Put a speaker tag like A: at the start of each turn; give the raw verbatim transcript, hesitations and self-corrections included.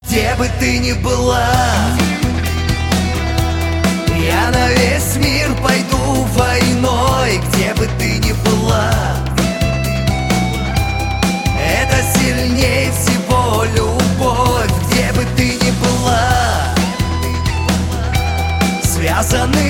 A: Где бы ты ни была, я на весь мир пойду войной. Где бы ты ни была, это сильней всего любовь. Где бы ты ни была, связаны